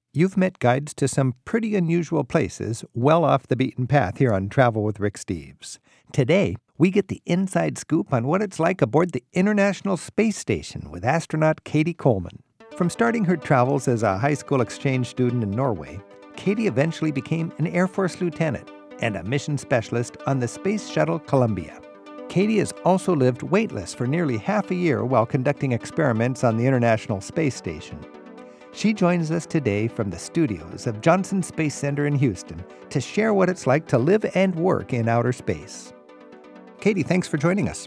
You've met guides to some pretty unusual places well off the beaten path here on Travel with Rick Steves. Today, we get the inside scoop on what it's like aboard the International Space Station with astronaut Cady Coleman. From starting her travels as a high school exchange student in Norway, Cady eventually became an Air Force lieutenant and a mission specialist on the Space Shuttle Columbia. Cady has also lived weightless for nearly half a year while conducting experiments on the International Space Station. She joins us today from the studios of Johnson Space Center in Houston to share what it's like to live and work in outer space. Cady, thanks for joining us.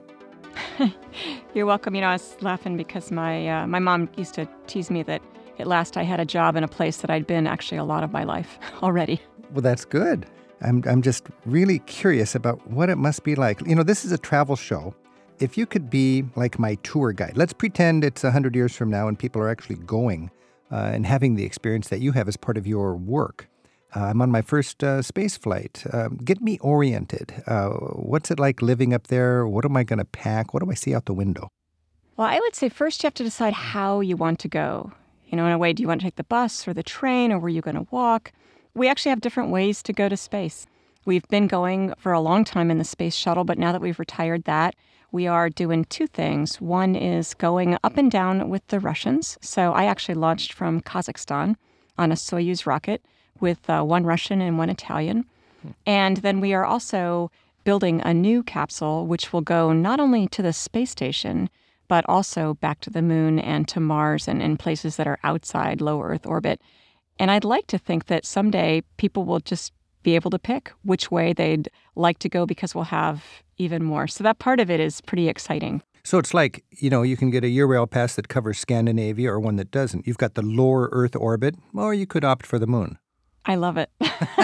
You're welcome. I was laughing because my mom used to tease me that at last I had a job in a place that I'd been actually a lot of my life already. Well, that's good. I'm just really curious about what it must be like. This is a travel show. If you could be like my tour guide, let's pretend it's 100 years from now and people are actually going and having the experience that you have as part of your work. I'm on my first space flight. Get me oriented. What's it like living up there? What am I going to pack? What do I see out the window? Well, I would say first you have to decide how you want to go. In a way, do you want to take the bus or the train, or were you going to walk? We actually have different ways to go to space. We've been going for a long time in the space shuttle, but now that we've retired that, we are doing two things. One is going up and down with the Russians. So I actually launched from Kazakhstan on a Soyuz rocket with one Russian and one Italian. And then we are also building a new capsule, which will go not only to the space station, but also back to the moon and to Mars and places that are outside low Earth orbit. And I'd like to think that someday people will just be able to pick which way they'd like to go because we'll have even more. So that part of it is pretty exciting. So it's like, you can get a Eurail pass that covers Scandinavia or one that doesn't. You've got the lower Earth orbit, or you could opt for the moon. I love it.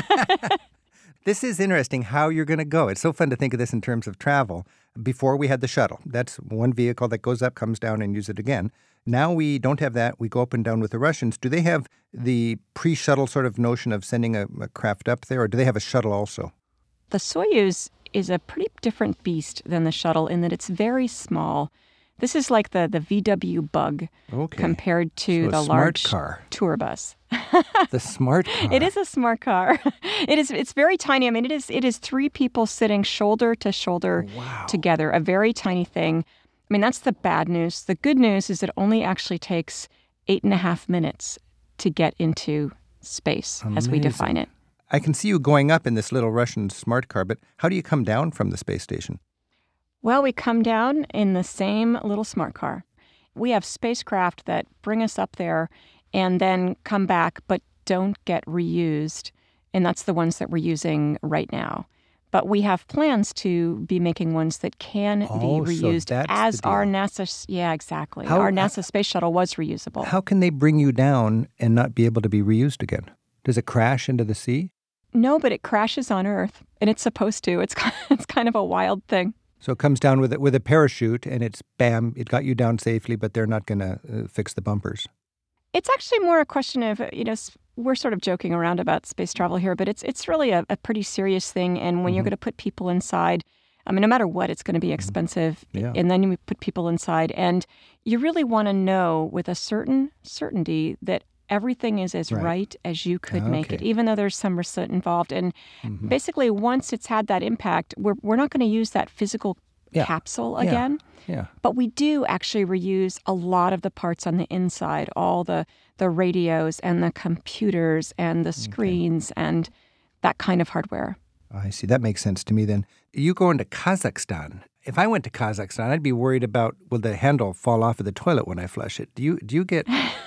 This is interesting how you're going to go. It's so fun to think of this in terms of travel. Before we had the shuttle. That's one vehicle that goes up, comes down, and use it again. Now we don't have that. We go up and down with the Russians. Do they have the pre-shuttle sort of notion of sending a craft up there, or do they have a shuttle also? The Soyuz is a pretty different beast than the shuttle in that it's very small. This is like the VW Bug compared to the large car. Tour bus. The smart car. It is a smart car. It's very tiny. I mean, it is three people sitting shoulder to shoulder together, a very tiny thing. I mean, that's the bad news. The good news is it only actually takes 8.5 minutes to get into space as we define it. I can see you going up in this little Russian smart car, but how do you come down from the space station? Well, we come down in the same little smart car. We have spacecraft that bring us up there and then come back but don't get reused, and that's the ones that we're using right now. But we have plans to be making ones that can be reused as our NASA... Yeah, exactly. Our NASA space shuttle was reusable. How can they bring you down and not be able to be reused again? Does it crash into the sea? No, but it crashes on Earth, and it's supposed to. It's kind of a wild thing. So it comes down with a parachute, and it's bam, it got you down safely, but they're not going to fix the bumpers. It's actually more a question of, we're sort of joking around about space travel here, but it's really a pretty serious thing. And when you're going to put people inside, I mean, no matter what, it's going to be expensive. Yeah. And then you put people inside, and you really want to know with a certain certainty that everything is as right as you could make it, even though there's some risk involved. And basically, once it's had that impact, we're not going to use that physical capsule again. Yeah. But we do actually reuse a lot of the parts on the inside, all the radios and the computers and the screens and that kind of hardware. I see. That makes sense to me then. You go into Kazakhstan. If I went to Kazakhstan, I'd be worried about, will the handle fall off of the toilet when I flush it? Do you get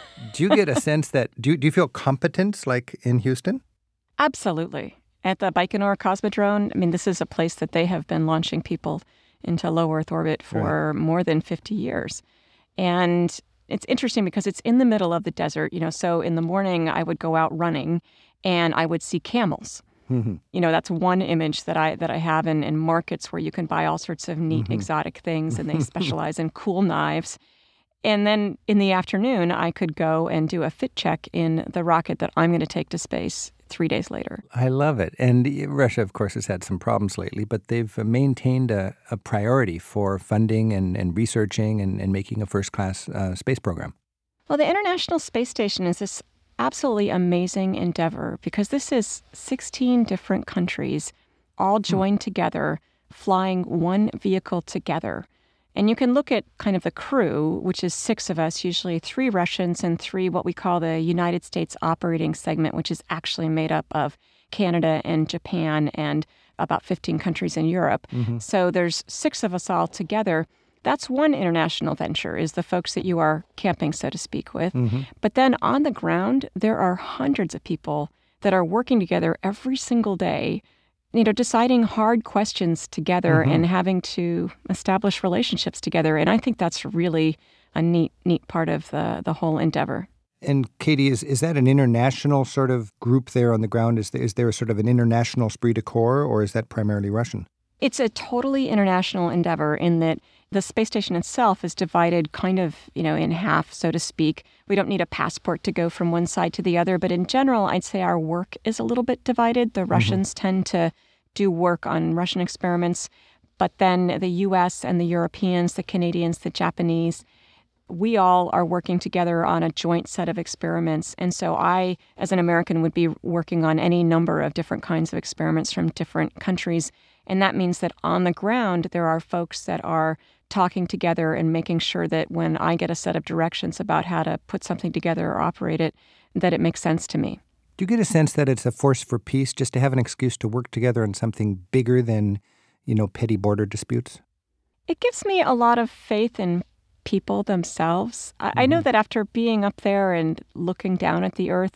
a sense that, do you feel competence like in Houston? Absolutely. At the Baikonur Cosmodrome, I mean, this is a place that they have been launching people into low Earth orbit for more than 50 years. And it's interesting because it's in the middle of the desert, so in the morning I would go out running and I would see camels. That's one image that I have in markets where you can buy all sorts of neat exotic things, and they specialize in cool knives. And then in the afternoon, I could go and do a fit check in the rocket that I'm going to take to space 3 days later. I love it. And Russia, of course, has had some problems lately, but they've maintained a priority for funding and researching and making a first-class space program. Well, the International Space Station is this absolutely amazing endeavor because this is 16 different countries all joined together, flying one vehicle together. And you can look at kind of the crew, which is 6 of us, usually 3 Russians and 3 what we call the United States Operating Segment, which is actually made up of Canada and Japan and about 15 countries in Europe. So there's 6 of us all together. That's one international venture, is the folks that you are camping, so to speak, with. But then on the ground, there are hundreds of people that are working together every single day, deciding hard questions together and having to establish relationships together. And I think that's really a neat part of the whole endeavor. And Katie, is that an international sort of group there on the ground? Is there sort of an international esprit de corps, or is that primarily Russian? It's a totally international endeavor in that the space station itself is divided kind of, in half, so to speak. We don't need a passport to go from one side to the other, but in general, I'd say our work is a little bit divided. The Russians tend to do work on Russian experiments, but then the U.S. and the Europeans, the Canadians, the Japanese, we all are working together on a joint set of experiments. And so I, as an American, would be working on any number of different kinds of experiments from different countries. And that means that on the ground, there are folks that are talking together and making sure that when I get a set of directions about how to put something together or operate it, that it makes sense to me. Do you get a sense that it's a force for peace, just to have an excuse to work together on something bigger than, petty border disputes? It gives me a lot of faith in people themselves. I know that after being up there and looking down at the Earth,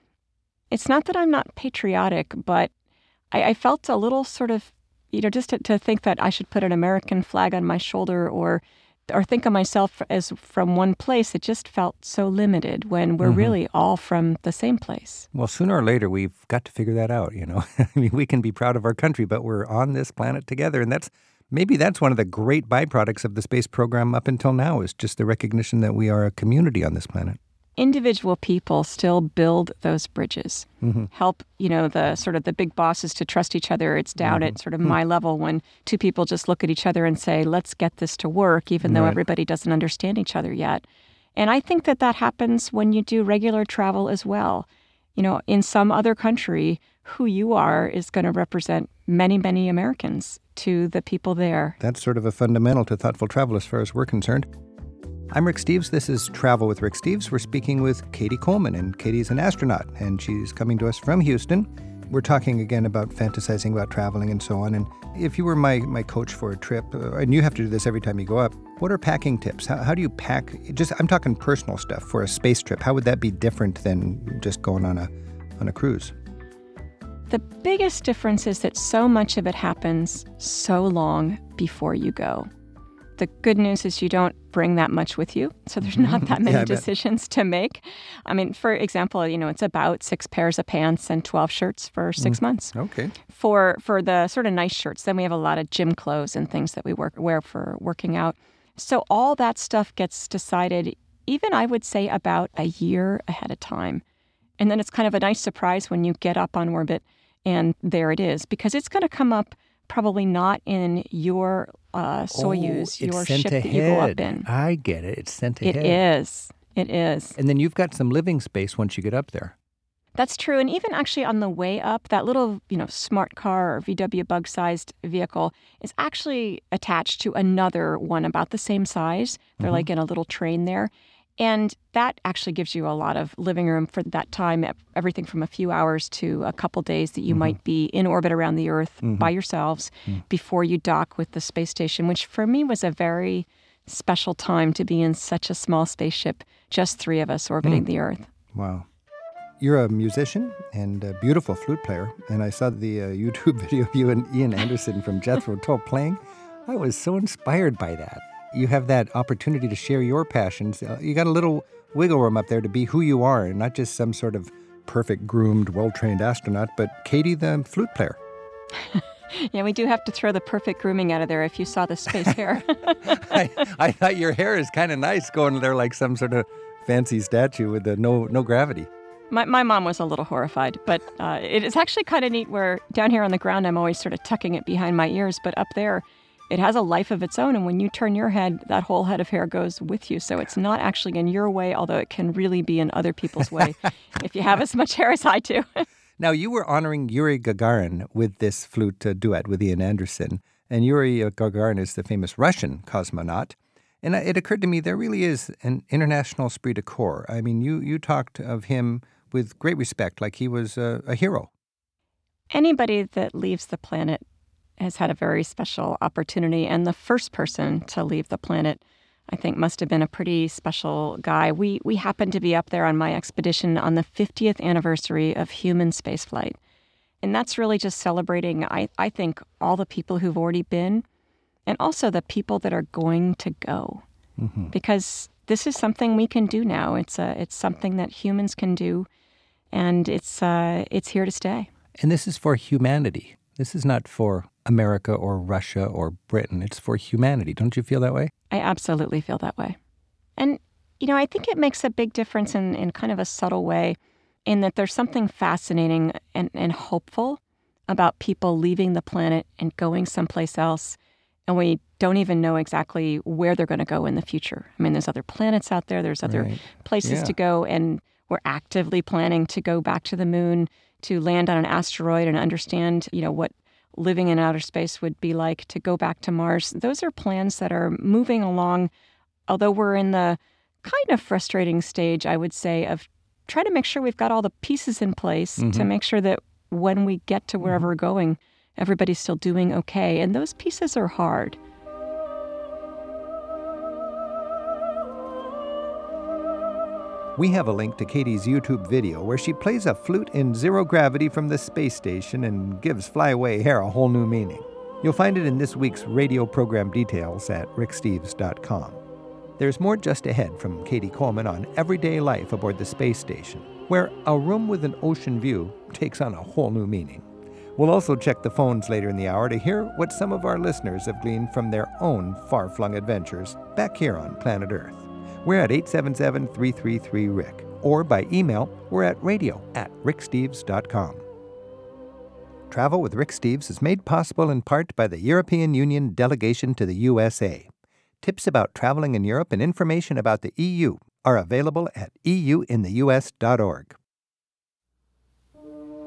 it's not that I'm not patriotic, but I felt a little sort of, just to think that I should put an American flag on my shoulder or think of myself as from one place. It just felt so limited when we're really all from the same place. Well, sooner or later, we've got to figure that out, I mean, we can be proud of our country, but we're on this planet together. And maybe that's one of the great byproducts of the space program up until now, is just the recognition that we are a community on this planet. Individual people still build those bridges, help, the sort of the big bosses to trust each other. It's down at sort of my level when 2 people just look at each other and say, let's get this to work, even though everybody doesn't understand each other yet. And I think that happens when you do regular travel as well. In some other country, who you are is going to represent many, many Americans to the people there. That's sort of a fundamental to thoughtful travel as far as we're concerned. I'm Rick Steves. This is Travel with Rick Steves. We're speaking with Katie Coleman, and Katie's an astronaut, and she's coming to us from Houston. We're talking again about fantasizing about traveling and so on. And if you were my coach for a trip, and you have to do this every time you go up, what are packing tips? How do you pack? I'm talking personal stuff for a space trip. How would that be different than just going on a cruise? The biggest difference is that so much of it happens so long before you go. The good news is you don't bring that much with you, so there's not that many decisions to make. I mean, for example, it's about 6 pairs of pants and 12 shirts for 6 months. Okay. For the sort of nice shirts, then we have a lot of gym clothes and things that we wear for working out. So all that stuff gets decided, even I would say about a year ahead of time. And then it's kind of a nice surprise when you get up on orbit and there it is, because it's going to come up probably not in your Soyuz, your ship that you go up in. I get it. It's sent ahead. It is. And then you've got some living space once you get up there. That's true. And even actually on the way up, that little, smart car or VW bug-sized vehicle is actually attached to another one about the same size. They're like in a little train there. And that actually gives you a lot of living room for that time, everything from a few hours to a couple days that you might be in orbit around the Earth by yourselves before you dock with the space station, which for me was a very special time to be in such a small spaceship, just 3 of us orbiting the Earth. Wow. You're a musician and a beautiful flute player, and I saw the YouTube video of you and Ian Anderson from Jethro Tull playing. I was so inspired by that. You have that opportunity to share your passions. You got a little wiggle room up there to be who you are, and not just some sort of perfect groomed, well-trained astronaut, but Katie, the flute player. Yeah, we do have to throw the perfect grooming out of there if you saw the space hair. I thought your hair is kind of nice going there like some sort of fancy statue with no gravity. My mom was a little horrified, but it is actually kind of neat where down here on the ground I'm always sort of tucking it behind my ears, but up there it has a life of its own. And when you turn your head, that whole head of hair goes with you. So it's not actually in your way, although it can really be in other people's way if you have as much hair as I do. Now, you were honoring Yuri Gagarin with this flute duet with Ian Anderson. And Yuri Gagarin is the famous Russian cosmonaut. And it occurred to me there really is an international esprit de corps. I mean, you talked of him with great respect, like he was a hero. Anybody that leaves the planet has had a very special opportunity. And the first person to leave the planet, I think, must have been a pretty special guy. We happened to be up there on my expedition on the 50th anniversary of human spaceflight. And that's really just celebrating, I think, all the people who've already been and also the people that are going to go. Mm-hmm. Because this is something we can do now. It's something that humans can do, and it's here to stay. And this is for humanity. This is not for America or Russia or Britain. It's for humanity. Don't you feel that way? I absolutely feel that way. And, I think it makes a big difference in kind of a subtle way in that there's something fascinating and hopeful about people leaving the planet and going someplace else. And we don't even know exactly where they're going to go in the future. I mean, there's other planets out there. There's other places to go. And we're actively planning to go back to the moon, to land on an asteroid and understand, what living in outer space would be like, to go back to Mars. Those are plans that are moving along, although we're in the kind of frustrating stage, I would say, of trying to make sure we've got all the pieces in place to make sure that when we get to wherever we're going, everybody's still doing okay. And those pieces are hard. We have a link to Katie's YouTube video where she plays a flute in zero gravity from the space station and gives Flyaway Hair a whole new meaning. You'll find it in this week's radio program details at ricksteves.com. There's more just ahead from Katie Coleman on everyday life aboard the space station, where a room with an ocean view takes on a whole new meaning. We'll also check the phones later in the hour to hear what some of our listeners have gleaned from their own far-flung adventures back here on planet Earth. We're at 877-333-RICK, or by email, we're at radio@ricksteves.com. Travel with Rick Steves is made possible in part by the European Union delegation to the USA. Tips about traveling in Europe and information about the EU are available at euintheus.org.